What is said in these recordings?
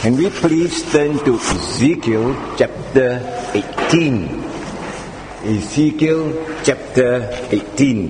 Can we please turn to Ezekiel chapter 18? Ezekiel chapter 18.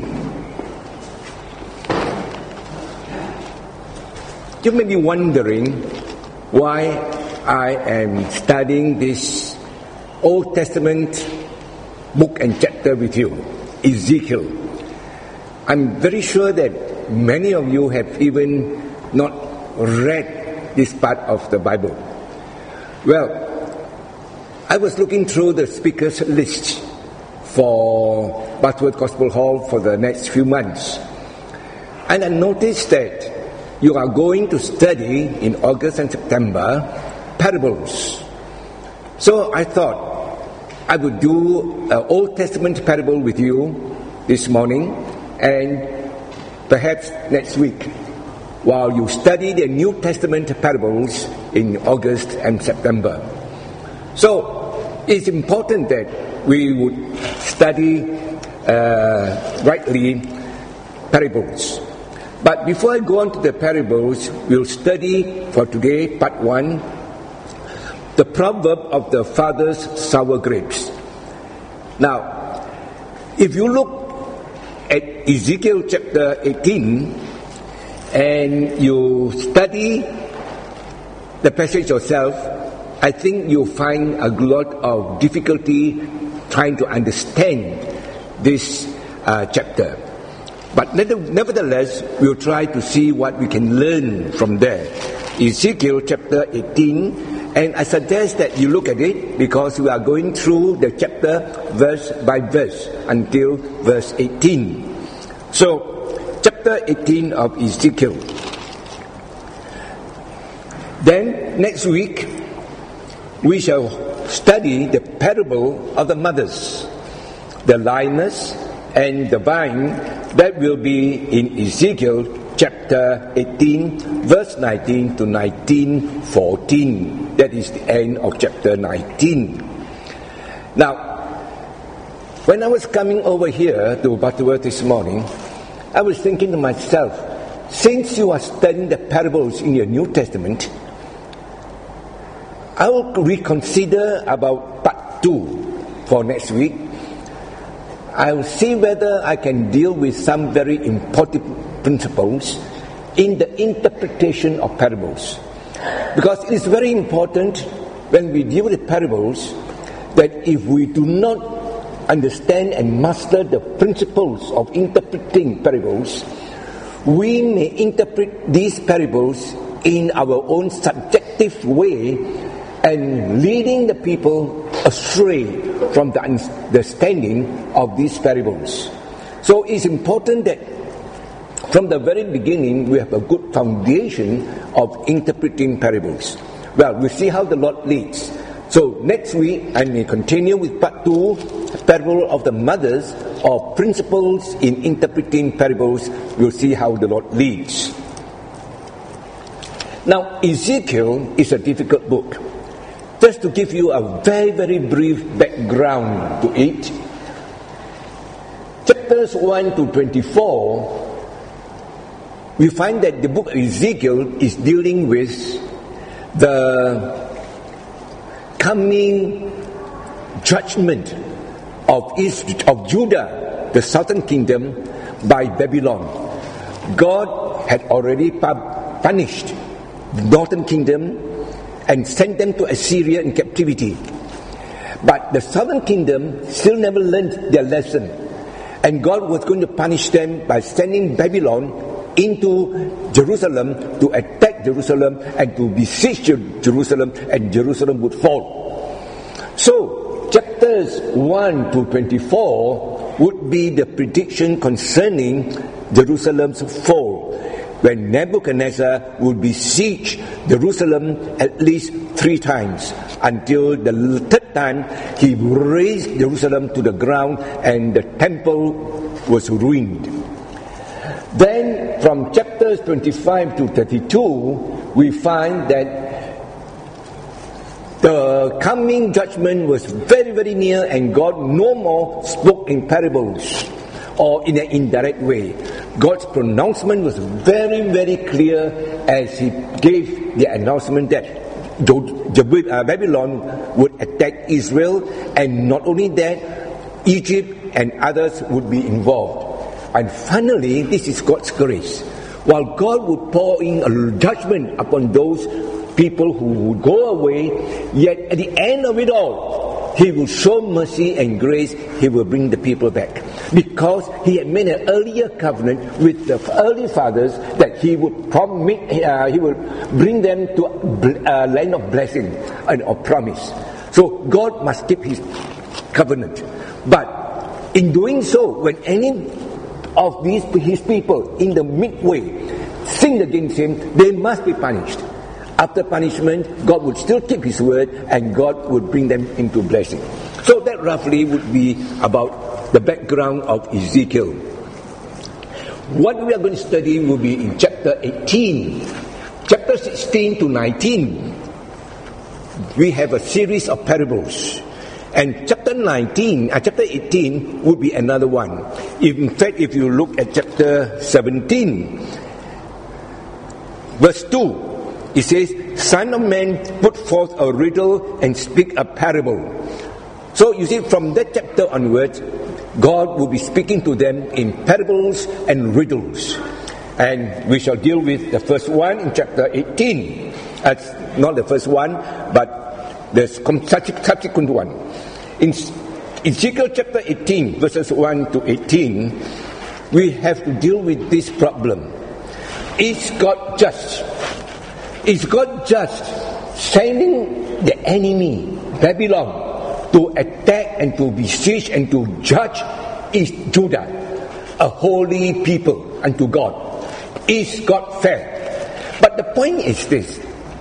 You may be wondering why I am studying this Old Testament book and chapter with you, Ezekiel. I'm very sure that many of you have even not read this part of the Bible. Well, I was looking through the speakers list for Butterworth Gospel Hall for the next few months, and I noticed that you are going to study in August and September parables. So I thought I would do an Old Testament parable with you this morning, and perhaps next week, while you study the New Testament parables in August and September. So it's important that we would study rightly parables. But before I go on to the parables, we'll study for today, part 1, the proverb of the father's sour grapes. Now, if you look at Ezekiel chapter 18, and you study the passage yourself, I think you'll find a lot of difficulty trying to understand this chapter. But nevertheless, we'll try to see what we can learn from there. Ezekiel chapter 18, and I suggest that you look at it because we are going through the chapter verse by verse until verse 18. So, chapter 18 of Ezekiel. Then, next week, we shall study the parable of the mothers, the lioness and the vine. That will be in Ezekiel chapter 18, verse 19 to 19:14. That is the end of chapter 19. Now, when I was coming over here to Butterworth this morning, I was thinking to myself, since you are studying the parables in your New Testament, I will reconsider about part 2 for next week. I will see whether I can deal with some very important principles in the interpretation of parables. Because it is very important when we deal with parables that if we do not understand and master the principles of interpreting parables, we may interpret these parables in our own subjective way and leading the people astray from the understanding of these parables. So it's important that from the very beginning we have a good foundation of interpreting parables. Well, we'll see how the Lord leads. So next week I may continue with part 2, parable of the mothers, or principles in interpreting parables. We'll see how the Lord leads. Now, Ezekiel is a difficult book. Just to give you a very, very brief background to it, chapters 1 to 24, we find that the book of Ezekiel is dealing with the coming judgment of Judah, the southern kingdom, by Babylon. God had already punished the northern kingdom and sent them to Assyria in captivity. But the southern kingdom still never learned their lesson. And God was going to punish them by sending Babylon into Jerusalem to attack Jerusalem and to besiege Jerusalem, and Jerusalem would fall. So, chapters 1 to 24 would be the prediction concerning Jerusalem's fall, when Nebuchadnezzar would besiege Jerusalem at least 3 times, until the third time he razed Jerusalem to the ground and the temple was ruined. Then from chapters 25 to 32, we find that the coming judgment was very, very near, and God no more spoke in parables or in an indirect way. God's pronouncement was very, very clear as He gave the announcement that Babylon would attack Israel, and not only that, Egypt and others would be involved. And finally, this is God's grace. While God would pour in a judgment upon those people who would go away, yet at the end of it all, He will show mercy and grace. He will bring the people back, because He had made an earlier covenant with the early fathers that He would He will bring them to a land of blessing and of promise. So God must keep His covenant. But in doing so, when any of His people in the midway sinned against Him, they must be punished. After punishment, God would still keep His word, and God would bring them into blessing. So that roughly would be about the background of Ezekiel. What we are going to study will be in chapter 18. Chapter 16 to 19, we have a series of parables. And chapter 18 would be another one. In fact, if you look at chapter 17, verse 2, it says, "Son of man, put forth a riddle and speak a parable." So you see, from that chapter onwards, God will be speaking to them in parables and riddles. And we shall deal with the first one in chapter 18. Not the first one, but the subsequent one. In Ezekiel chapter 18, verses 1 to 18, we have to deal with this problem. Is God just? Is God just sending the enemy, Babylon, to attack and to besiege and to judge Judah, a holy people unto God? Is God fair? But the point is this: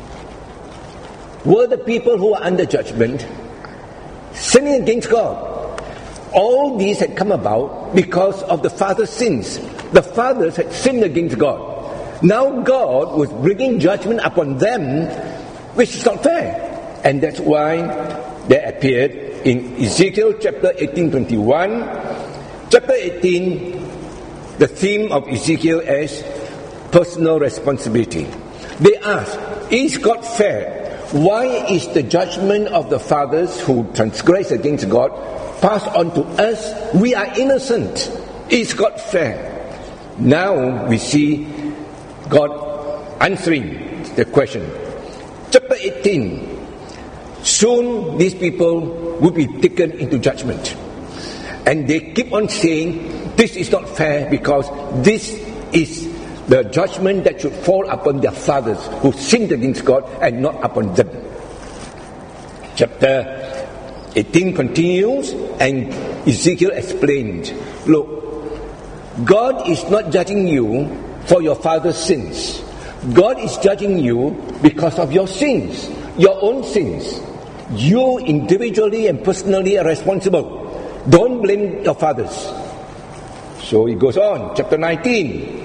were the people who are under judgment sinning against God? All these had come about because of the fathers' sins. The fathers had sinned against God. Now God was bringing judgment upon them, which is not fair. And that's why there appeared in Ezekiel chapter 18:21. Chapter 18, the theme of Ezekiel is personal responsibility. They ask, is God fair? Why is the judgment of the fathers who transgress against God passed on to us? We are innocent. Is God fair? Now we see God answering the question. Chapter 18. Soon these people will be taken into judgment. And they keep on saying, this is not fair, because this is the judgment that should fall upon their fathers who sinned against God, and not upon them. Chapter 18 continues, and Ezekiel explained, look, God is not judging you for your father's sins. God is judging you because of your sins, your own sins. You individually and personally are responsible. Don't blame your fathers. So it goes on, chapter 19.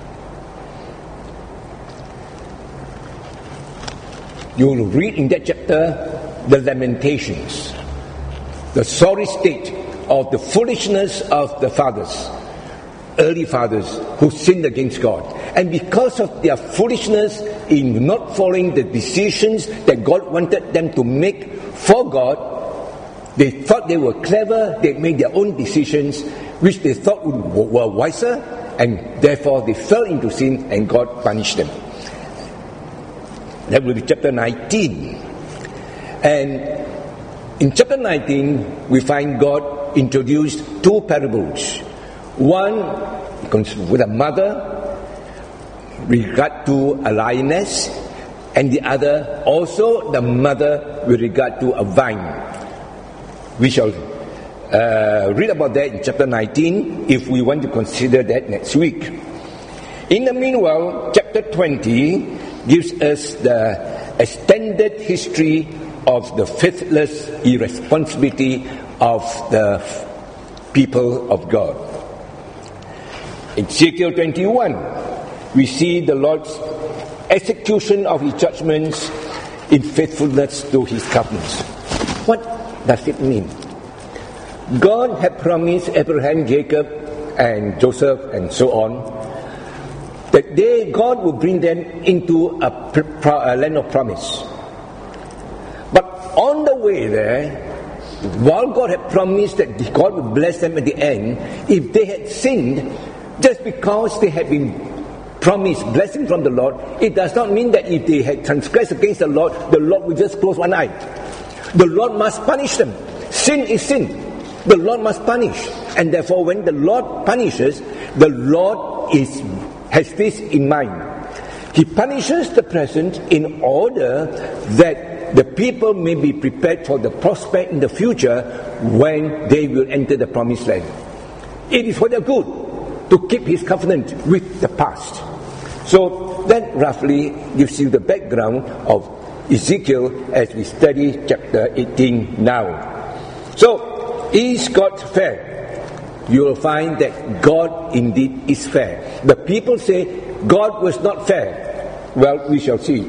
You will read in that chapter the lamentations, the sorry state of the foolishness of the fathers, early fathers who sinned against God. And because of their foolishness in not following the decisions that God wanted them to make for God, they thought they were clever, they made their own decisions, which they thought were wiser, and therefore they fell into sin, and God punished them. That will be chapter 19. And in chapter 19, we find God introduced two parables. One with a mother with regard to a lioness, and the other also the mother with regard to a vine. We shall read about that in chapter 19 if we want to consider that next week. In the meanwhile, chapter 20 gives us the extended history of the faithless irresponsibility of the people of God. In Ezekiel 21, we see the Lord's execution of His judgments in faithfulness to His covenants. What does it mean? God had promised Abraham, Jacob, and Joseph, and so on, that God would bring them into a land of promise. on the way there, while God had promised that God would bless them at the end, if they had sinned, just because they had been promised blessing from the Lord, it does not mean that if they had transgressed against the Lord will just close one eye. The Lord must punish them. Sin is sin. The Lord must punish. And therefore, when the Lord punishes, the Lord has this in mind. He punishes the present in order that the people may be prepared for the prospect in the future when they will enter the promised land. It is for their good to keep His covenant with the past. So that roughly gives you the background of Ezekiel as we study chapter 18 now. So, is God fair? You will find that God indeed is fair. The people say God was not fair. Well, we shall see.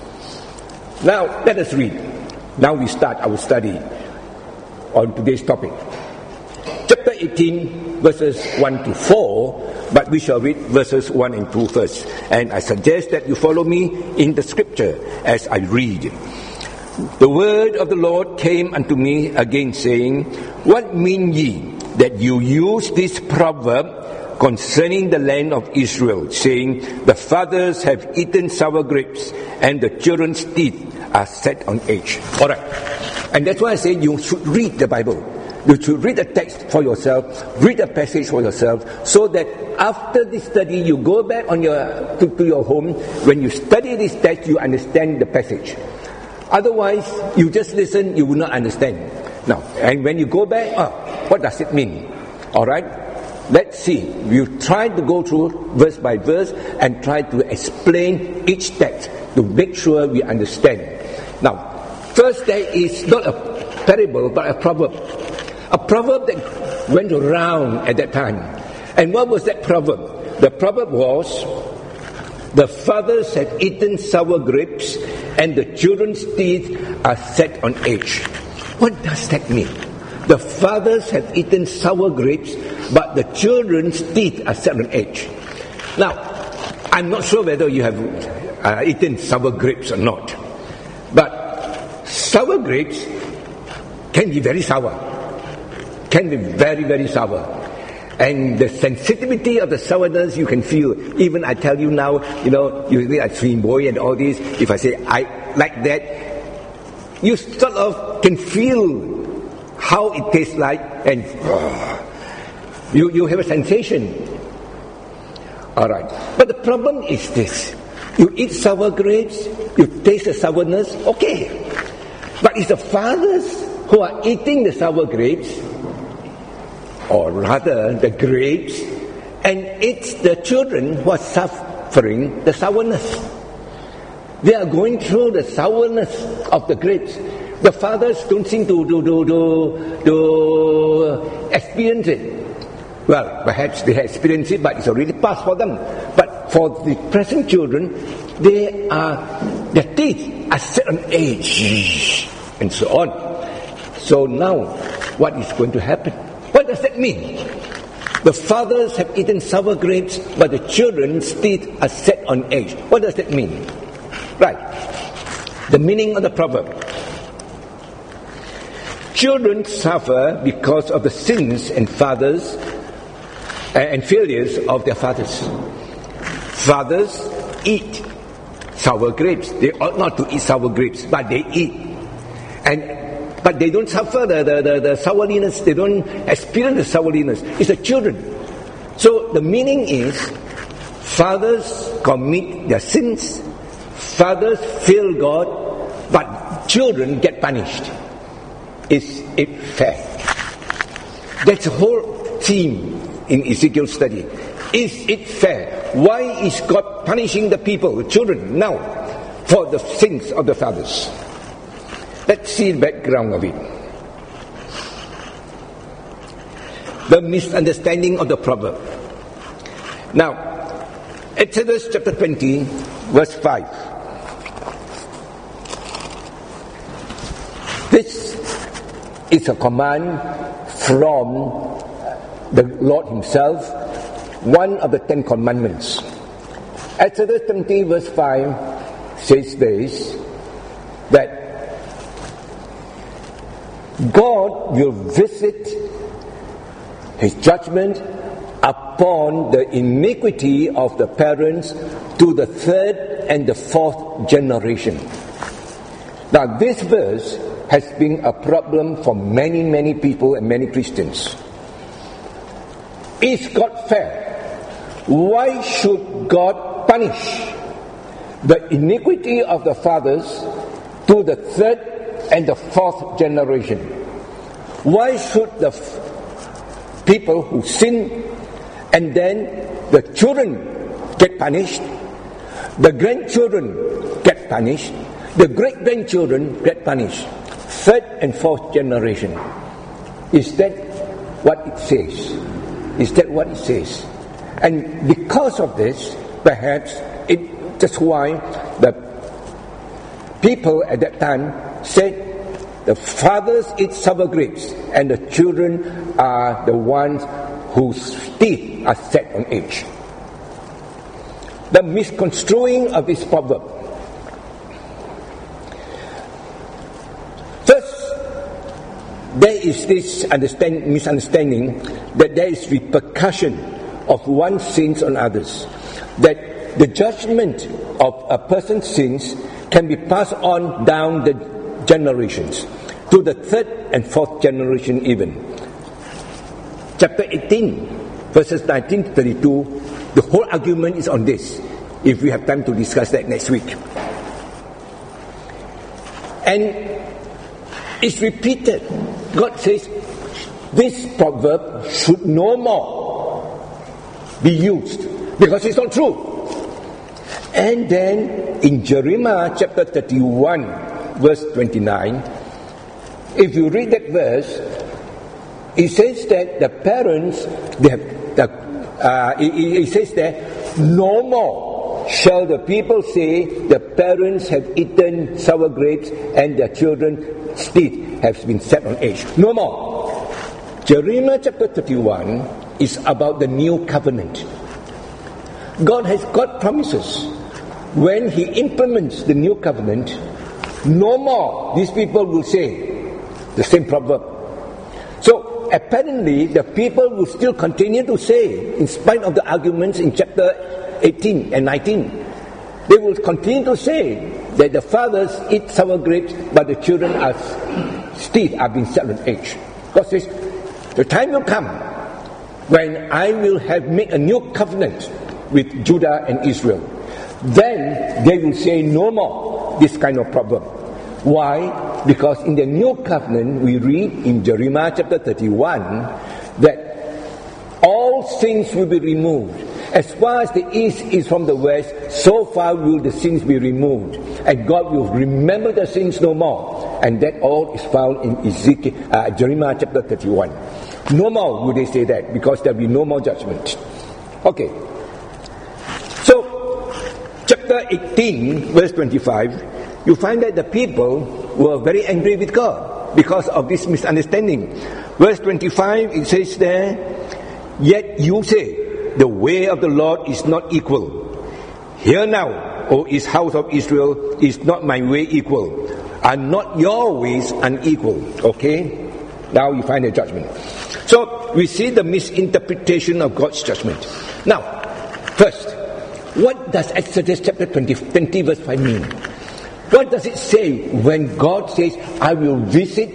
Now, let us read. Now we start our study on today's topic. Chapter 18, verses 1 to 4, but we shall read verses 1 and 2 first. And I suggest that you follow me in the scripture as I read. The word of the Lord came unto me again, saying, What mean ye that you use this proverb concerning the land of Israel, saying, The fathers have eaten sour grapes, and the children's teeth are set on edge. Alright. And that's why I say you should read the Bible. You should read the text for yourself, read the passage for yourself, so that after this study, you go back to your home. When you study this text, you understand the passage. Otherwise, you just listen, you will not understand. Now, and when you go back, what does it mean? Alright? Let's see. You try to go through verse by verse and try to explain each text to make sure we understand. Now, first there is not a parable but a proverb. A proverb that went around at that time. And what was that proverb? The proverb was, the fathers have eaten sour grapes and the children's teeth are set on edge. What does that mean? The fathers have eaten sour grapes, but the children's teeth are set on edge. Now, I'm not sure whether you have eaten sour grapes or not. But sour grapes can be very sour. Can be very, very sour. And the sensitivity of the sourness you can feel. Even I tell you now, you read a Swing Boy and all this. If I say I like that, you sort of can feel how it tastes like, and you have a sensation. Alright. But the problem is this. You eat sour grapes, you taste the sourness, okay. But it's the fathers who are eating the sour grapes, or rather the grapes, and it's the children who are suffering the sourness. They are going through the sourness of the grapes. The fathers don't seem to experience it. Well, perhaps they have experienced it, but it's already past for them. But for the present children, their teeth are set on edge, and so on. So now, what is going to happen? What does that mean? The fathers have eaten sour grapes, but the children's teeth are set on edge. What does that mean? Right. The meaning of the proverb. Children suffer because of the sins and fathers and failures of their fathers. Fathers eat sour grapes. They ought not to eat sour grapes, but they eat. But they don't suffer the sourness. They don't experience the sourness. It's the children. So the meaning is, fathers commit their sins, fathers fail God, but children get punished. Is it fair? That's the whole theme in Ezekiel's study. Is it fair? Why is God punishing the people, the children, now for the sins of the fathers? Let's see the background of it. The misunderstanding of the proverb. Now, Exodus chapter 20, verse 5. This is a command from the Lord Himself, one of the 10 commandments. Exodus 20 verse 5 says this, that God will visit His judgment upon the iniquity of the parents to the third and the fourth generation. Now, this verse has been a problem for many, many people and many Christians. Is God fair? Why should God punish the iniquity of the fathers to the third and the fourth generation? Why should the people who sin and then the children get punished, the grandchildren get punished, the great-grandchildren get punished? Third and fourth generation. Is that what it says? Is that what it says? And because of this, perhaps that's why the people at that time said the fathers eat sour grapes and the children are the ones whose teeth are set on edge. The misconstruing of this proverb. First, there is this misunderstanding that there is repercussion of one's sins on others. That the judgment of a person's sins can be passed on down the generations, to the third and fourth generation even. Chapter 18, verses 19 to 32, the whole argument is on this, if we have time to discuss that next week. And it's repeated. God says, this proverb should no more be used, because it's not true. And then in Jeremiah chapter 31, verse 29, if you read that verse, it says that the parents, it says that no more shall the people say the parents have eaten sour grapes and their children's teeth have been set on edge. No more. Jeremiah chapter 31 is about the new covenant. God promises when He implements the new covenant, no more these people will say the same proverb. So apparently the people will still continue to say, in spite of the arguments in chapter 18 and 19, they will continue to say that the fathers eat sour grapes, but the children are being set on edge. God says, the time will come when I will have made a new covenant with Judah and Israel. Then they will say no more this kind of problem. Why? Because in the new covenant we read in Jeremiah chapter 31 that all sins will be removed. As far as the east is from the west, so far will the sins be removed. And God will remember the sins no more. And that all is found in Jeremiah chapter 31. No more will they say that, because there will be no more judgment. Okay. So, chapter 18, verse 25, you find that the people were very angry with God because of this misunderstanding. Verse 25, it says there, yet you say, the way of the Lord is not equal. Hear now, O house of Israel, is not my way equal? Are not your ways unequal? Okay? Now you find a judgment. So, we see the misinterpretation of God's judgment. Now, first, what does Exodus chapter 20 verse 5 mean? What does it say when God says, I will visit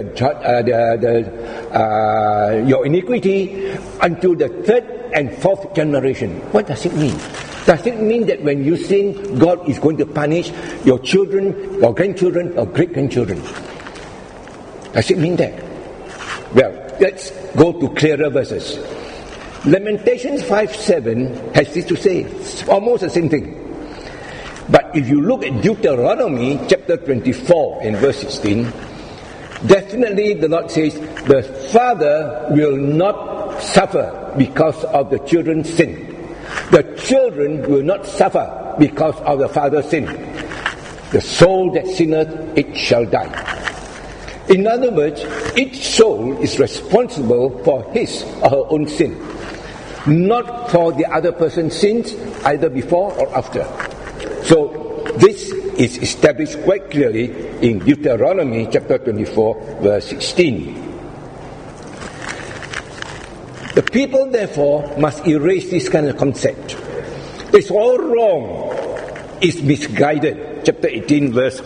your iniquity until the third and fourth generation? What does it mean? Does it mean that when you sin, God is going to punish your children, your grandchildren, or great-grandchildren? Does it mean that? Well, let's go to clearer verses. Lamentations 5:7 has this to say. It's almost the same thing. But if you look at Deuteronomy chapter 24 and verse 16, definitely the Lord says, the father will not suffer because of the children's sin. The children will not suffer because of the father's sin. The soul that sinneth, it shall die. In other words, each soul is responsible for his or her own sin, not for the other person's sins, either before or after. So this is established quite clearly in Deuteronomy chapter 24, verse 16. The people, therefore, must erase this kind of concept. It's all wrong. It's misguided. Chapter 18, verse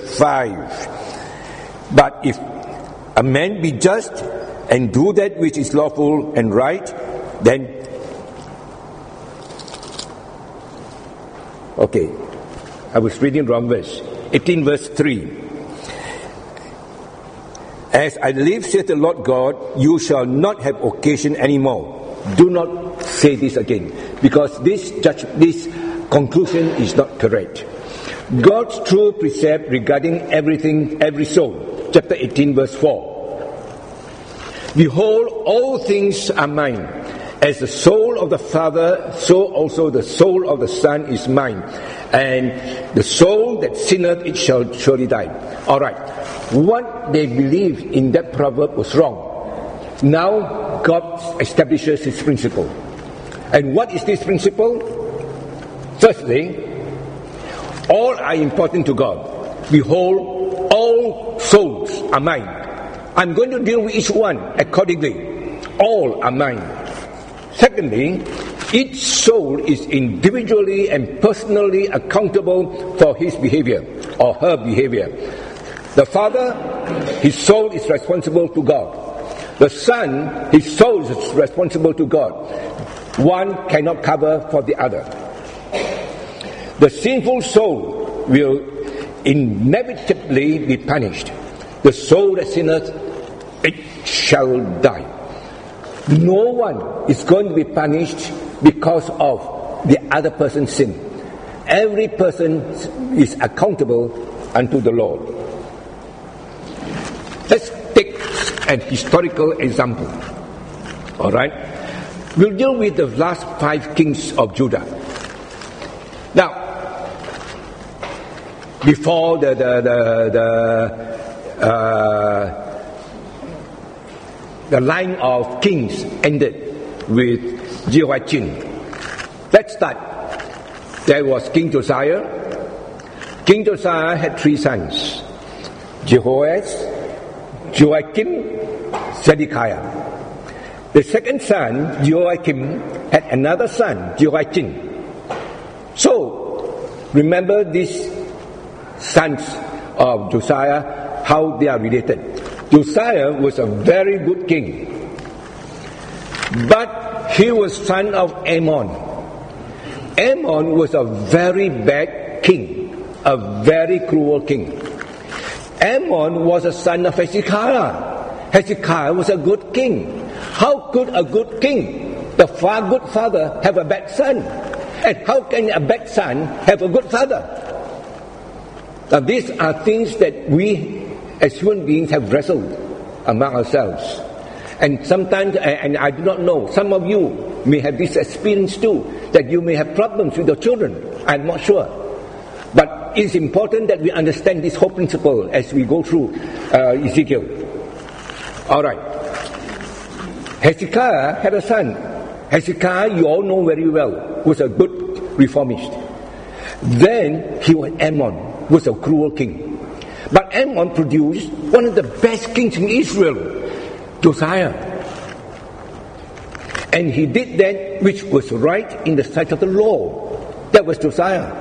5. But if a man be just and do that which is lawful and right, then... Okay, I was reading wrong verse. 18, verse 3. As I live, saith the Lord God, you shall not have occasion anymore. Do not say this again, because this conclusion is not correct. God's true precept regarding everything, every soul. Chapter 18, verse 4. Behold, all things are mine. As the soul of the Father, so also the soul of the Son is mine. And the soul that sinneth, it shall surely die. Alright, what they believed in that proverb was wrong. Now, God establishes His principle. And what is this principle? Firstly, all are important to God. Behold, all souls are mine. I'm going to deal with each one accordingly. All are mine. Secondly, each soul is individually and personally accountable for his behavior or her behavior. The Father, his soul is responsible to God. The Son, his soul is responsible to God. One cannot cover for the other. The sinful soul will inevitably be punished. The soul that sinneth, it shall die. No one is going to be punished because of the other person's sin. Every person is accountable unto the Lord. Let's take an historical example. Alright? We'll deal with the last 5 kings of Judah. Now, before the line of kings ended with Jehoiachin. Let's start. There was King Josiah. King Josiah had 3 sons: Jehoash, Joachim, Zedekiah. The second son, Joachim, had another son, Jehoiachin. So, remember these sons of Josiah, how they are related. Josiah was a very good king, but he was son of Amon. Amon was a very bad king, a very cruel king. Amon was a son of Hezekiah. Hezekiah was a good king. How could a good king, the good father, have a bad son? And how can a bad son have a good father? Now these are things that we as human beings have wrestled among ourselves. And sometimes, and I do not know, some of you may have this experience too, that you may have problems with your children. I'm not sure. But it's important that we understand this whole principle as we go through Ezekiel. Alright. Hezekiah had a son. Hezekiah, you all know very well, was a good reformist. Then he was Amon, was a cruel king. But Amon produced one of the best kings in Israel, Josiah. And he did that which was right in the sight of the Lord. That was Josiah.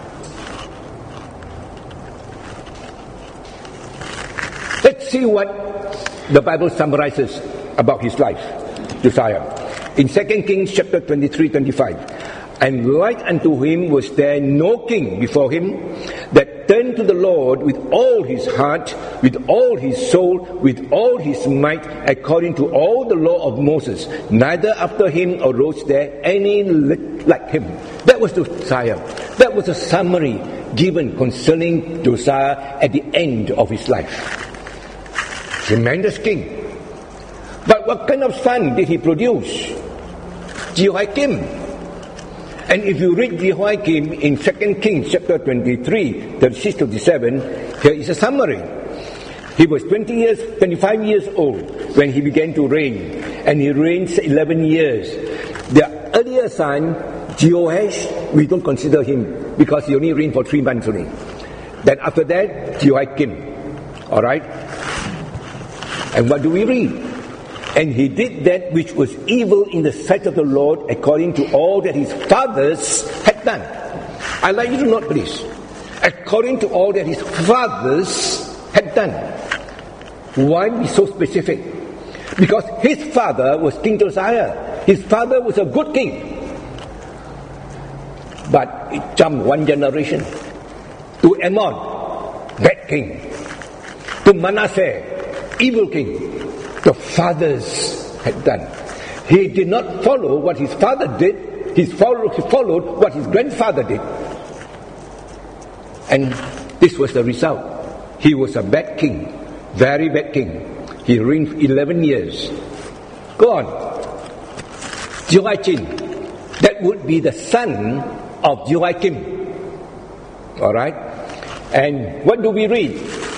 Let's see what the Bible summarizes about his life, Josiah. In 2 Kings chapter 23-25. And like unto him was there no king before him that turned to the Lord with all his heart, with all his soul, with all his might, according to all the law of Moses. Neither after him arose there any like him. That was Josiah. That was a summary given concerning Josiah at the end of his life. Tremendous king. But what kind of son did he produce? Jehoiakim. And if you read Jehoiakim in 2 Kings chapter 23, 36-37, here is a summary. He was 25 years old when he began to reign, and he reigned 11 years. The earlier son, Jehoash, we don't consider him because he only reigned for 3 months only. Then after that, Jehoiakim. Alright? And what do we read? And he did that which was evil in the sight of the Lord, according to all that his fathers had done. I'd like you to note, please. According to all that his fathers had done. Why be so specific? Because his father was King Josiah. His father was a good king. But it jumped one generation to Ammon, bad king. To Manasseh, evil king. The fathers had done. He did not follow what his father did. He followed what his grandfather did. And this was the result. He was a bad king. Very bad king. He reigned 11 years. Go on. Joachim. That would be the son of Joachim. Alright? And what do we read?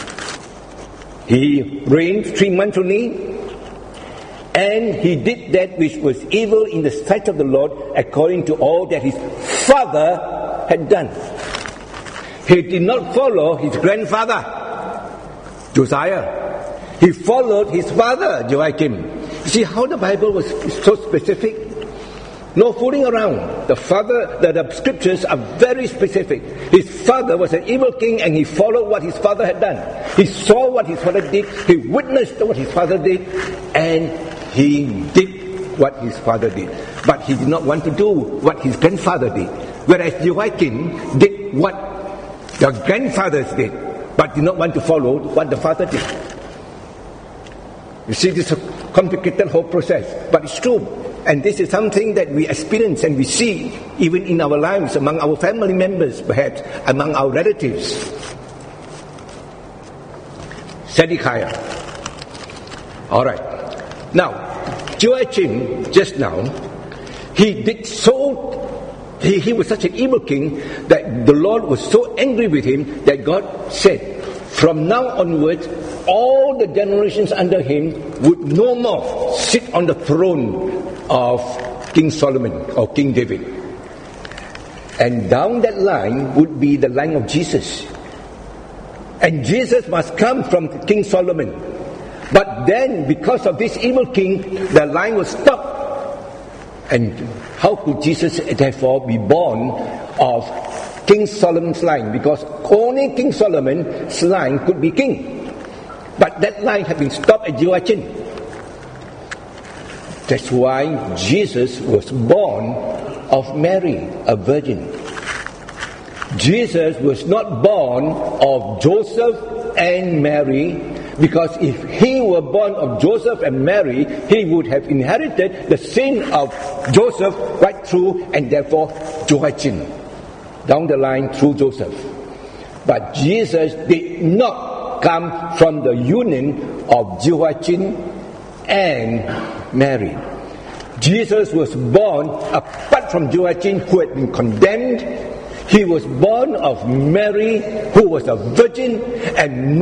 He reigned 3 months only. And he did that which was evil in the sight of the Lord, according to all that his father had done. He did not follow his grandfather, Josiah. He followed his father, Joachim. You see how the Bible was so specific? No fooling around. The scriptures are very specific. His father was an evil king, and he followed what his father had done. He saw what his father did. He witnessed what his father did, and he did what his father did. But he did not want to do what his grandfather did. Whereas Joachim did what the grandfathers did, but did not want to follow what the father did. You see, this is a complicated whole process, but it's true. And this is something that we experience and we see even in our lives, among our family members, perhaps among our relatives. Zedekiah. Alright. Now, Joachim, just now, he was such an evil king that the Lord was so angry with him that God said, from now onwards, all the generations under him would no more sit on the throne of King Solomon or King David. And down that line would be the line of Jesus. And Jesus must come from King Solomon. But then, because of this evil king, the line was stopped. And how could Jesus therefore be born of King Solomon's line? Because only King Solomon's line could be king. But that line had been stopped at Joachim. That's why Jesus was born of Mary, a virgin. Jesus was not born of Joseph and Mary, because if he were born of Joseph and Mary, he would have inherited the sin of Joseph right through, and therefore Joachim, down the line through Joseph. But Jesus did not come from the union of Joachim and Mary. Jesus was born apart from Joachim, who had been condemned. He was born of Mary, who was a virgin, and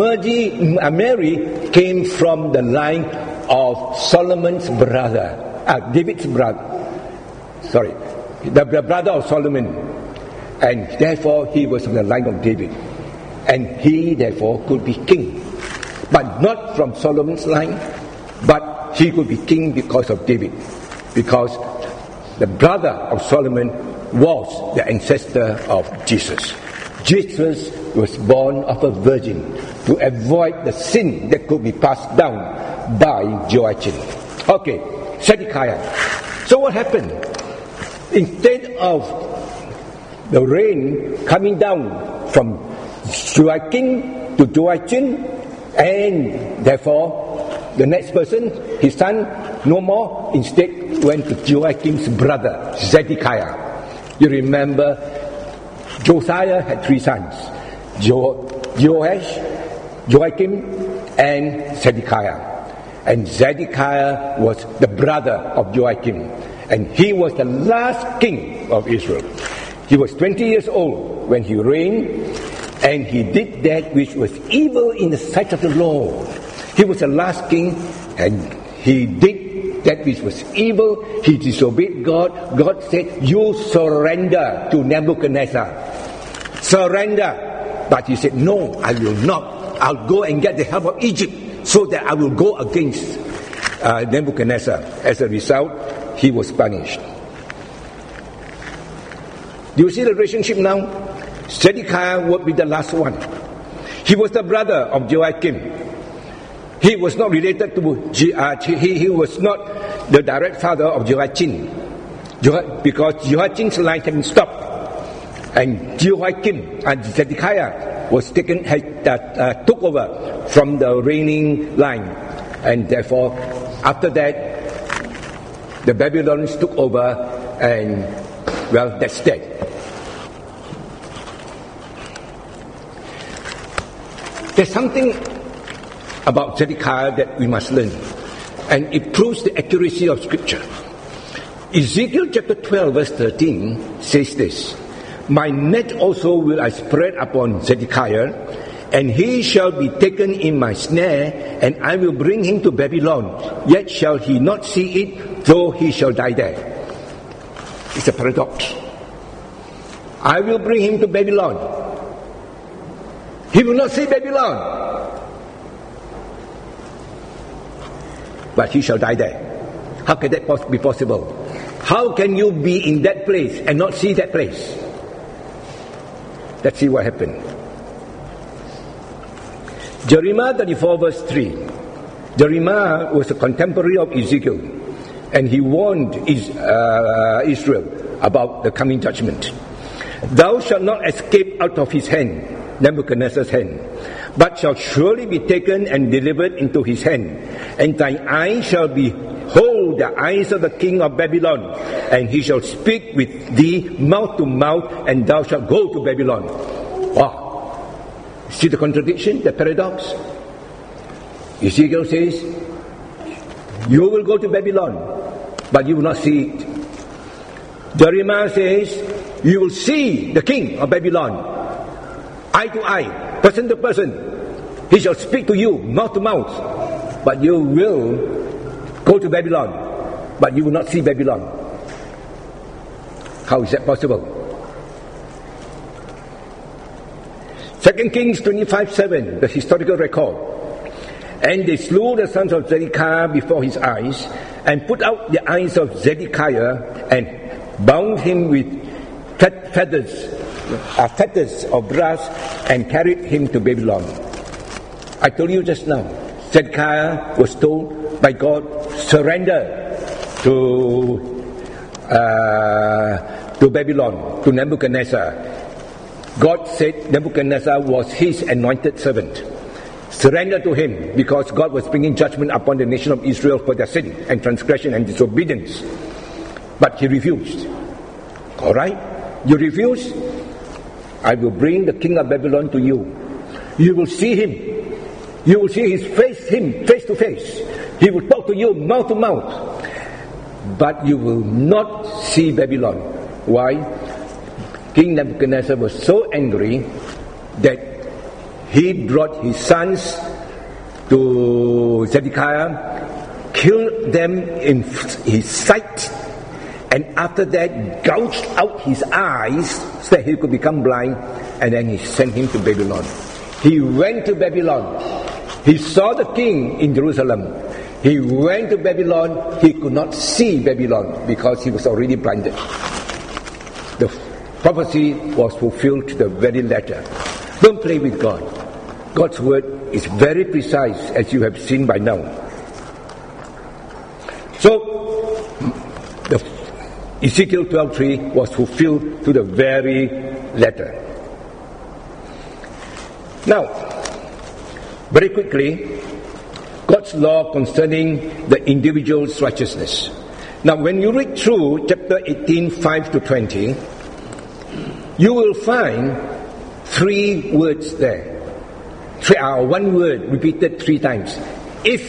Mary came from the line of Solomon's brother, David's brother. Sorry, the brother of Solomon. And therefore he was from the line of David. And he therefore could be king. But not from Solomon's line, but he could be king because of David. Because the brother of Solomon was the ancestor of Jesus. Jesus was born of a virgin to avoid the sin that could be passed down by Joachim. Okay, Zedekiah. So what happened? Instead of the rain coming down from Joachim to Joachim, and therefore the next person, his son, no more, instead went to Joachim's brother, Zedekiah. You remember, Josiah had 3 sons, Joash, Joachim, and Zedekiah. And Zedekiah was the brother of Joachim. And he was the last king of Israel. He was 20 years old when he reigned, and he did that which was evil in the sight of the Lord. He was the last king, and he did that which was evil. He disobeyed God. God said, you surrender to Nebuchadnezzar. Surrender. But he said, no, I will not. I'll go and get the help of Egypt so that I will go against Nebuchadnezzar. As a result, he was punished. Do you see the relationship now? Zedekiah would be the last one. He was the brother of Joachim. He was not related to, he was not the direct father of Joachim. Because Joachim's line had been stopped. And Jehoiakim and Zedekiah was took over from the reigning line. And therefore, after that, the Babylonians took over, and well, that's that. There's something about Zedekiah that we must learn, and it proves the accuracy of Scripture. Ezekiel chapter 12 verse 13 says this: My net also will I spread upon Zedekiah, and he shall be taken in my snare, and I will bring him to Babylon. Yet shall he not see it, though he shall die there. It's a paradox. I will bring him to Babylon. He will not see Babylon, but he shall die there. How can that be possible? How can you be in that place and not see that place? Let's see what happened. Jeremiah 34 verse 3. Jeremiah was a contemporary of Ezekiel, and he warned Israel about the coming judgment. Thou shalt not escape out of his hand, Nebuchadnezzar's hand, but shalt surely be taken and delivered into his hand. And thine eyes shall behold the eyes of the king of Babylon, and he shall speak with thee mouth to mouth, and thou shalt go to Babylon. Wow! See the contradiction, the paradox? Ezekiel says, you will go to Babylon, but you will not see it. Jeremiah says, you will see the king of Babylon, eye to eye, person to person. He shall speak to you, mouth to mouth, but you will go to Babylon, but you will not see Babylon. How is that possible? 2 Kings 25:7, the historical record. And they slew the sons of Zedekiah before his eyes, and put out the eyes of Zedekiah, and bound him with fetters of brass, and carried him to Babylon. I told you just now, Zedekiah was told by God, surrender to Babylon, to Nebuchadnezzar. God said Nebuchadnezzar was his anointed servant. Surrender to him, because God was bringing judgment upon the nation of Israel for their sin and transgression and disobedience. But he refused. Alright, you refuse? I will bring the king of Babylon to you. You will see him. You will see him face to face. He will talk to you mouth to mouth. But you will not see Babylon. Why? King Nebuchadnezzar was so angry that he brought his sons to Zedekiah, killed them in his sight, and after that gouged out his eyes so that he could become blind, and then he sent him to Babylon. He went to Babylon. He saw the king in Jerusalem. He went to Babylon. He could not see Babylon because he was already blinded. The prophecy was fulfilled to the very letter. Don't play with God. God's word is very precise, as you have seen by now. So, the Ezekiel 12:3 was fulfilled to the very letter. Now, very quickly, God's law concerning the individual's righteousness. Now, when you read through chapter 18, 5 to 20, you will find three words there. One word repeated three times. If.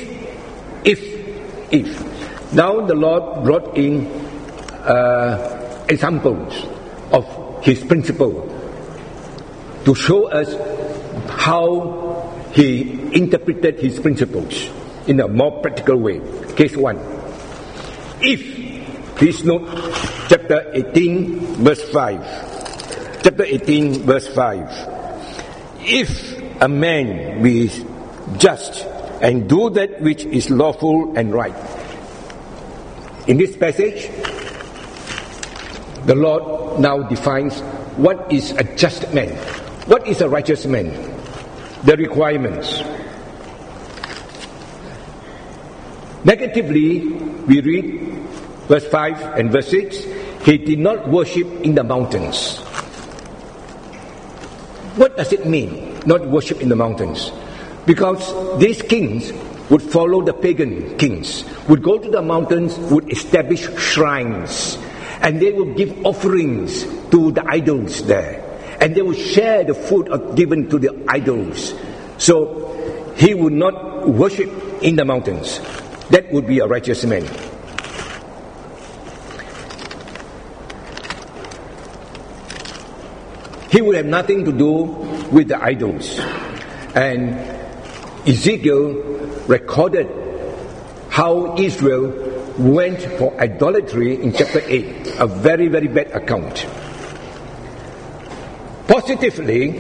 Now the Lord brought in examples of his principle to show us how he interpreted his principles in a more practical way. Case 1. If, please note chapter 18 verse 5. Chapter 18 verse 5. If a man be just and do that which is lawful and right. In this passage, the Lord now defines what is a just man, what is a righteous man, the requirements. Negatively, we read verse 5 and verse 6, he did not worship in the mountains. What does it mean, not worship in the mountains? Because these kings would follow the pagan kings, would go to the mountains, would establish shrines, and they would give offerings to the idols there. And they would share the food given to the idols. So he would not worship in the mountains. That would be a righteous man. He would have nothing to do with the idols. And Ezekiel recorded how Israel went for idolatry in chapter 8, a very, very bad account. Positively,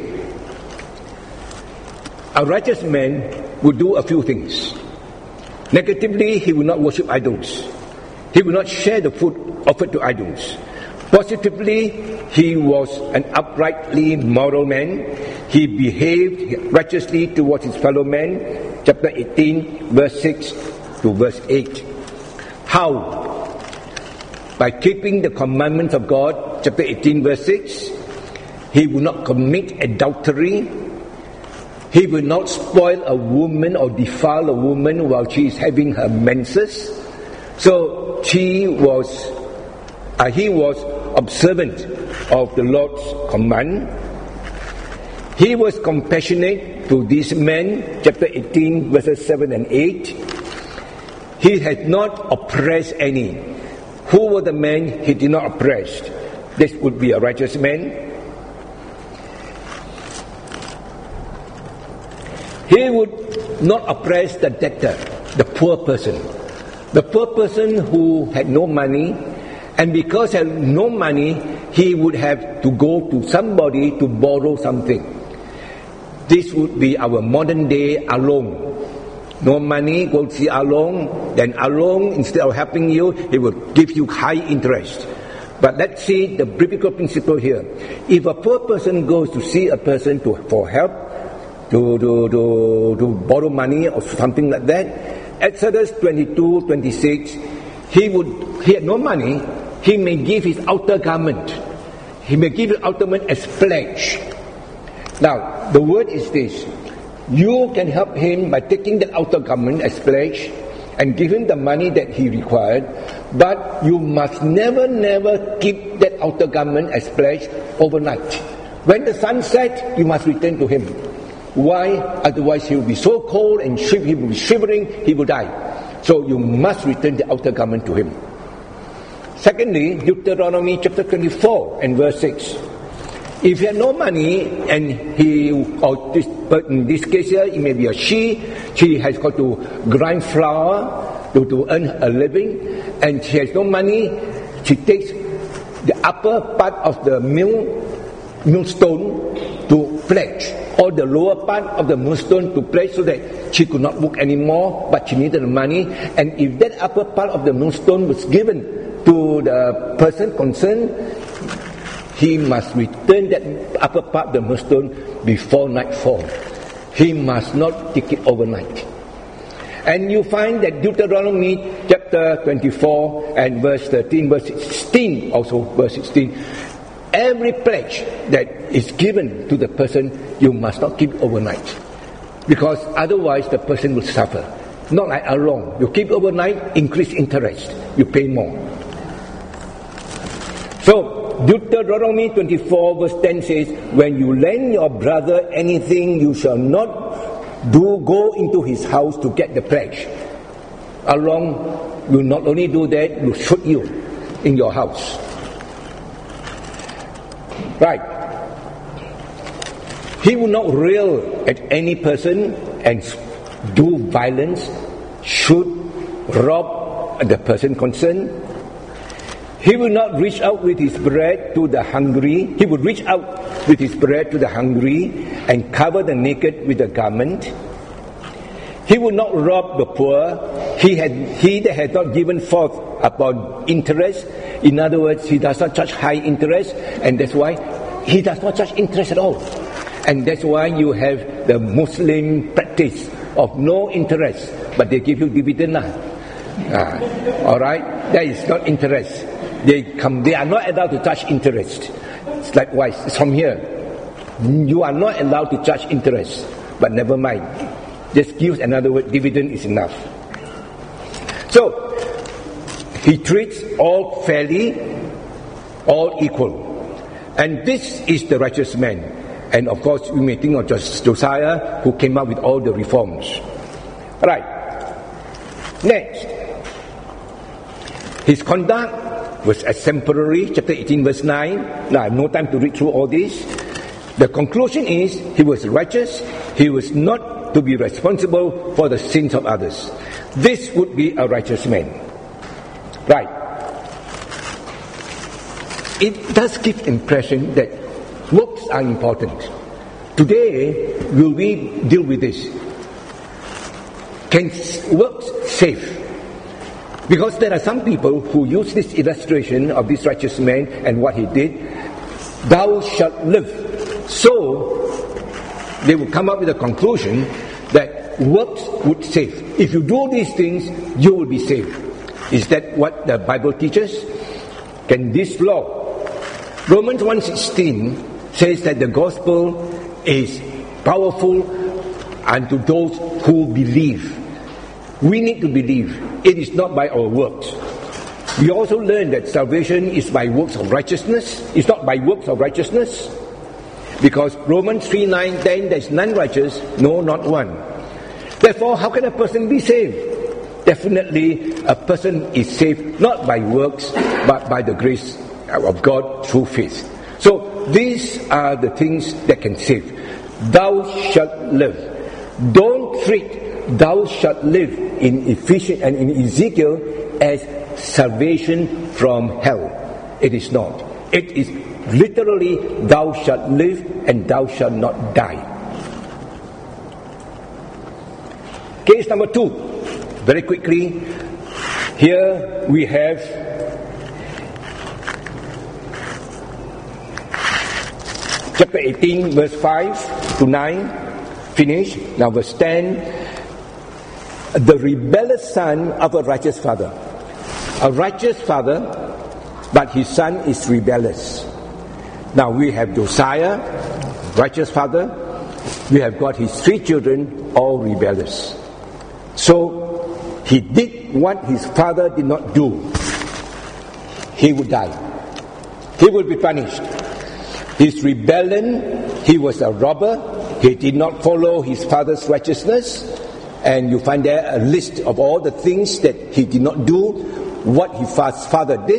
a righteous man would do a few things. Negatively, he would not worship idols. He would not share the food offered to idols. Positively, he was an uprightly moral man. He behaved righteously towards his fellow men. Chapter 18, verse 6 to verse 8. How? By keeping the commandments of God. Chapter 18, verse 6. He will not commit adultery. He will not spoil a woman or defile a woman while she is having her menses. So he was observant of the Lord's command. He was compassionate to these men. Chapter 18, verses 7 and 8. He had not oppressed any. Who were the men he did not oppress? This would be a righteous man. He would not oppress the debtor, the poor person. The poor person who had no money, and because he had no money, he would have to go to somebody to borrow something. This would be our modern day Along. No money, go see Along. Then Along, instead of helping you, he will give you high interest. But let's see the biblical principle here. If a poor person goes to see a person for help, to borrow money or something like that, Exodus 22:26, he had no money. He may give his outer garment. He may give his outer garment as pledge. Now, the word is this. You can help him by taking that outer garment as pledge and give him the money that he required, but you must never keep that outer garment as pledge overnight. When the sun sets, you must return to him. Why? Otherwise he will be so cold and he will be shivering, he will die. So you must return the outer garment to him. Secondly, Deuteronomy chapter 24 and verse 6. If he had no money, and but in this case here, it may be she has got to grind flour to earn a living, and she has no money, she takes the upper part of the millstone to pledge, or the lower part of the millstone to pledge, so that she could not work anymore, but she needed the money. And if that upper part of the millstone was given to the person concerned, he must return that upper part of the millstone before nightfall. He must not take it overnight. And you find that Deuteronomy chapter 24 and verse 13, verse 16, also verse 16, every pledge that is given to the person, you must not keep overnight, because otherwise the person will suffer. Not like Along. You keep overnight, increase interest, you pay more. So Deuteronomy 24 verse 10 says, when you lend your brother anything, you shall not go into his house to get the pledge. Along will not only do that, will shoot you in your house. Right. He will not rail at any person and do violence, shoot, rob the person concerned. He will not reach out with his bread to the hungry. He will reach out with his bread to the hungry and cover the naked with a garment. He will not rob the poor. He that had not given forth upon interest. In other words, he does not charge high interest, and that's why he does not charge interest at all. And that's why you have the Muslim practice of no interest, but they give you dividend. Alright? That is not interest. They are not allowed to charge interest. It's likewise, it's from here. You are not allowed to charge interest, but never mind. Just give another word, dividend is enough. So, he treats all fairly, all equal. And this is the righteous man. And of course, we may think of Josiah, who came up with all the reforms. Right. Next. His conduct was exemplary, chapter 18, verse 9. Now, I have no time to read through all this. The conclusion is, he was righteous. He was not to be responsible for the sins of others. This would be a righteous man. Right. It does give impression that works are important. Today, will we deal with this? Can works save? Because there are some people who use this illustration of this righteous man and what he did. Thou shalt live. So, they will come up with a conclusion that works would save. If you do these things, you will be saved. Is that what the Bible teaches? Can this law? Romans 1:16 says that the gospel is powerful unto those who believe. We need to believe. It is not by our works. We also learn that salvation is by works of righteousness. It's not by works of righteousness. Because Romans 3:9, there is none righteous, no, not one. Therefore, how can a person be saved? Definitely, a person is saved not by works, but by the grace of God through faith. So, these are the things that can save. Thou shalt live. Don't treat thou shalt live in Ephesians and in Ezekiel as salvation from hell. It is not. It is literally thou shalt live and thou shalt not die. Case number 2. Very quickly. Here we have chapter 18 verse 5 to 9. Finish. Now verse 10. The rebellious son of a righteous father. A righteous father, but his son is rebellious. Now we have Josiah, righteous father. We have got his 3 children, all rebellious. So he did what his father did not do. He would die. He will be punished. His rebellion, he was a robber. He did not follow his father's righteousness. And you find there a list of all the things that he did not do, what his father did.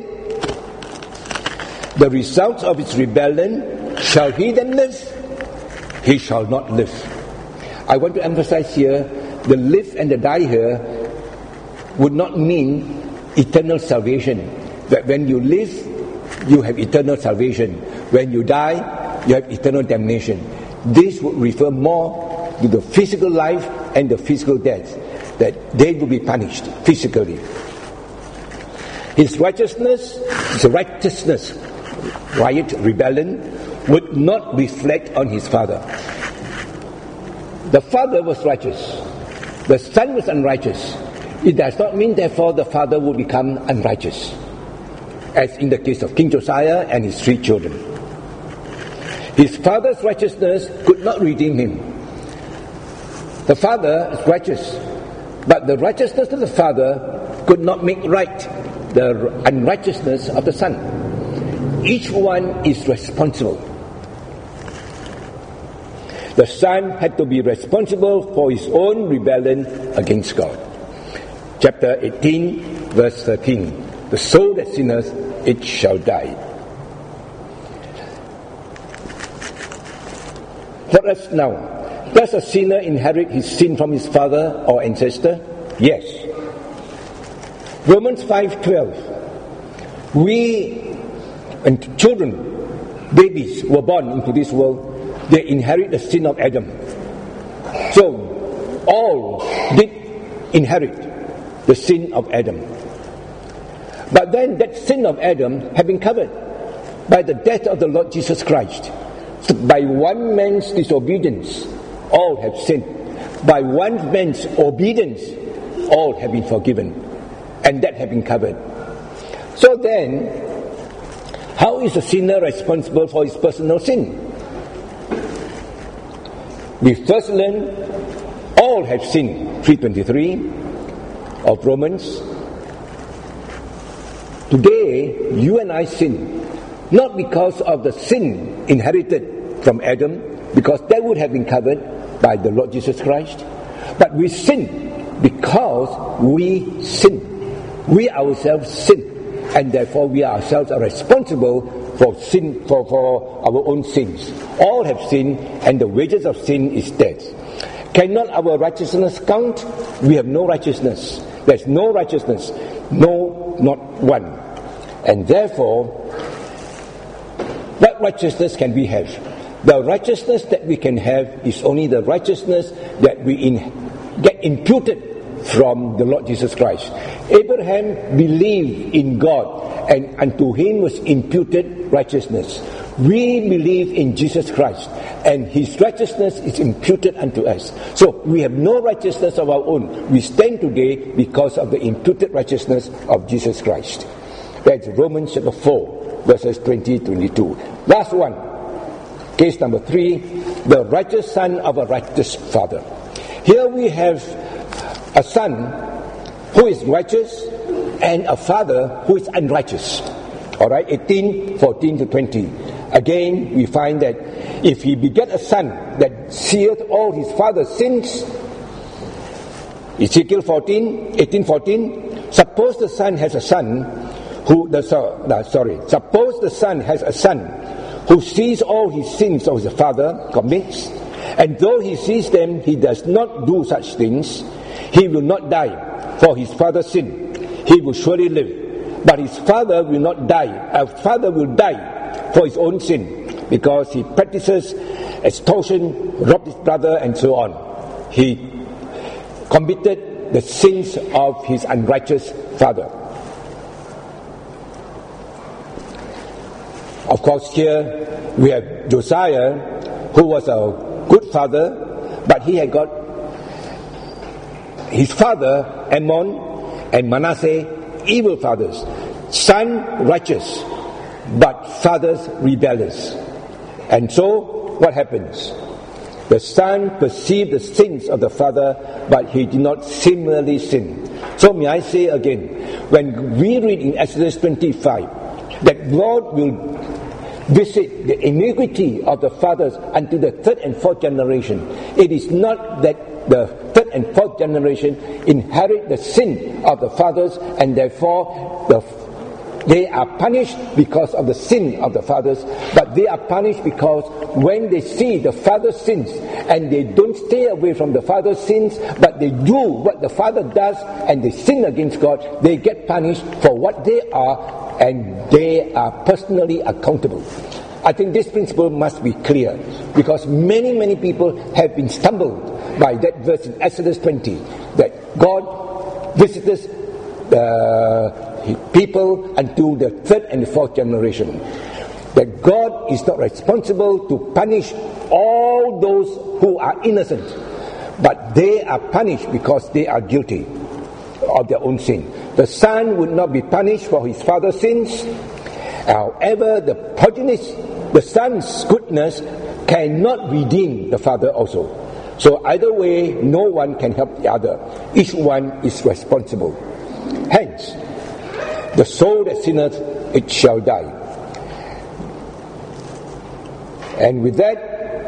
The results of his rebellion, shall he then live? He shall not live. I want to emphasize here, the live and the die here would not mean eternal salvation. That when you live, you have eternal salvation. When you die, you have eternal damnation. This would refer more to the physical life and the physical death, that they will be punished physically. His righteousness, rebellion, would not reflect on his father. The father was righteous. The son was unrighteous. It does not mean, therefore, the father will become unrighteous, as in the case of King Josiah and his 3 children. His father's righteousness could not redeem him. The father is righteous, but the righteousness of the father could not make right the unrighteousness of the son. Each one is responsible. The son had to be responsible for his own rebellion against God. Chapter 18, verse 13. The soul that sinneth, it shall die. For us now, does a sinner inherit his sin from his father or ancestor? Yes. Romans 5:12. When children, babies were born into this world, they inherit the sin of Adam. So all did inherit the sin of Adam. But then that sin of Adam had been covered by the death of the Lord Jesus Christ. So by one man's disobedience, all have sinned. By one man's obedience, all have been forgiven. And that have been covered. So then, how is a sinner responsible for his personal sin? We first learn, all have sinned, 3:23 of Romans. Today, you and I sin, not because of the sin inherited from Adam, because that would have been covered by the Lord Jesus Christ, but we sin because we sin. We ourselves sin, and therefore we ourselves are responsible for sin, for our own sins. All have sinned, and the wages of sin is death. Cannot our righteousness count? We have no righteousness. There's no righteousness. No, not one. And therefore, what righteousness can we have? The righteousness that we can have is only the righteousness that we get imputed from the Lord Jesus Christ. Abraham believed in God, and unto him was imputed righteousness. We believe in Jesus Christ, and his righteousness is imputed unto us. So we have no righteousness of our own. We stand today because of the imputed righteousness of Jesus Christ. That's Romans chapter 4, verses 20-22. Last one, case number 3, the righteous son of a righteous father. Here we have a son who is righteous and a father who is unrighteous. Alright, 18:14-20. Again, we find that if he beget a son that seeth all his father's sins, Ezekiel 18:14, suppose the son has a son suppose the son has a son who sees all his sins of his father commits, and though he sees them, he does not do such things, he will not die for his father's sin. He will surely live. But his father will not die. Our father will die for his own sin, because he practices extortion, robbed his brother, and so on. He committed the sins of his unrighteous father. Of course, here we have Josiah, who was a good father, but he had got his father, Ammon, and Manasseh, evil fathers. Son righteous, but fathers rebellious. And so, what happens? The son perceived the sins of the father, but he did not similarly sin. So may I say again, when we read in Exodus 25, that God will visit the iniquity of the fathers unto the third and fourth generation, it is not that the third and fourth generation inherit the sin of the fathers, and therefore they are punished because of the sin of the fathers, but they are punished because when they see the father's sins and they don't stay away from the father's sins, but they do what the father does and they sin against God, they get punished for what they are, and they are personally accountable. I think this principle must be clear, because many people have been stumbled by that verse in Exodus 20, that God visits people until the third and the fourth generation. That God is not responsible to punish all those who are innocent, but they are punished because they are guilty of their own sin. The son would not be punished for his father's sins. However, the son's goodness cannot redeem the father also. So either way, no one can help the other. Each one is responsible. Hence, the soul that sinneth, it shall die. And with that,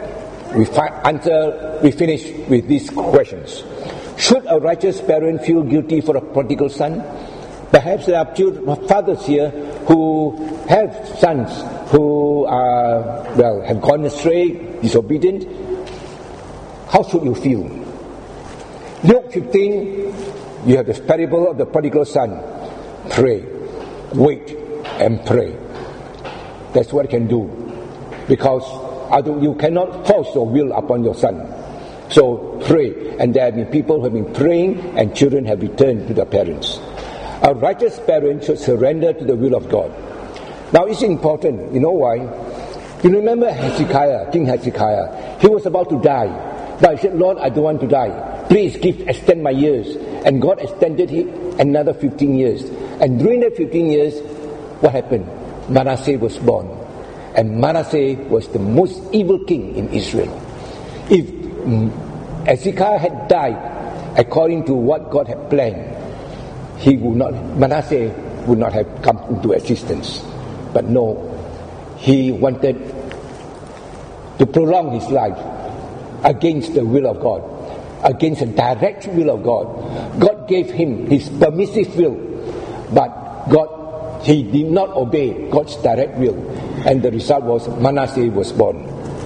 we finish with these questions. Should a righteous parent feel guilty for a prodigal son? Perhaps there are fathers here who have sons who have gone astray, disobedient. How should you feel? Luke 15, you have the parable of the prodigal son. Pray, wait, and pray. That's what I can do. Because you cannot force your will upon your son. So pray. And there have been people who have been praying, and children have returned to their parents. A righteous parent should surrender to the will of God. Now it's important. You know why? You remember Hezekiah, King Hezekiah. He was about to die. But he said, Lord, I don't want to die. Please extend my years. And God extended him another 15 years. And during that 15 years, what happened? Manasseh was born. And Manasseh was the most evil king in Israel. If Hezekiah had died according to what God had planned, Manasseh would not have come into existence. But no, he wanted to prolong his life against the will of God, against the direct will of God. God gave him his permissive will, but he did not obey God's direct will, and the result was Manasseh was born.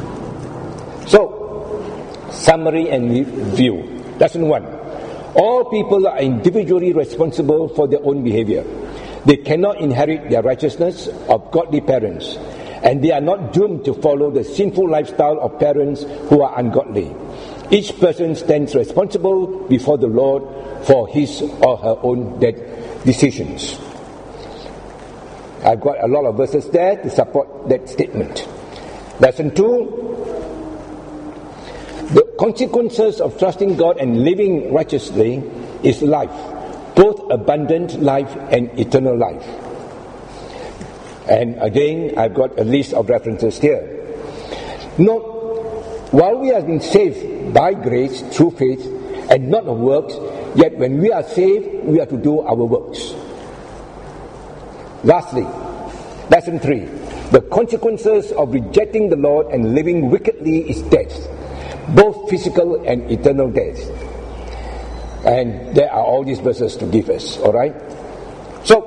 So, summary and review. Lesson 1. All people are individually responsible for their own behavior. They cannot inherit their righteousness of godly parents, and they are not doomed to follow the sinful lifestyle of parents who are ungodly. Each person stands responsible before the Lord for his or her own decisions. I've got a lot of verses there to support that statement. Lesson 2. The consequences of trusting God and living righteously is life, both abundant life and eternal life. And again, I've got a list of references here. Note, while we have been saved by grace through faith and not of works, yet when we are saved, we are to do our works. Lastly, lesson 3. The consequences of rejecting the Lord and living wickedly is death, both physical and eternal death. And there are all these verses to give us, alright? So,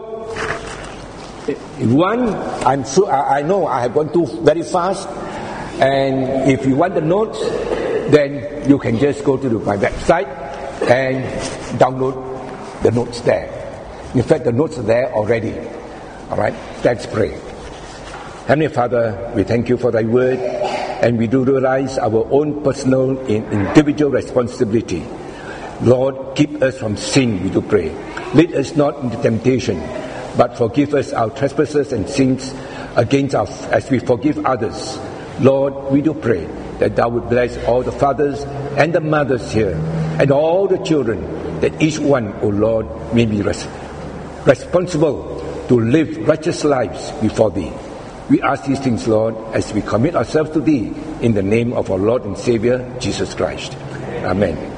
one, I'm sure, I know I have gone too very fast, and if you want the notes, then you can just go to my website and download the notes there. In fact, the notes are there already. Alright, let's pray. Heavenly Father, we thank you for thy word, and we do realize our own personal and individual responsibility. Lord, keep us from sin, we do pray. Lead us not into temptation, but forgive us our trespasses and sins against us as we forgive others. Lord, we do pray that thou would bless all the fathers and the mothers here, and all the children, that each one, O Lord, may be responsible to live righteous lives before thee. We ask these things, Lord, as we commit ourselves to thee, in the name of our Lord and Savior, Jesus Christ. Amen.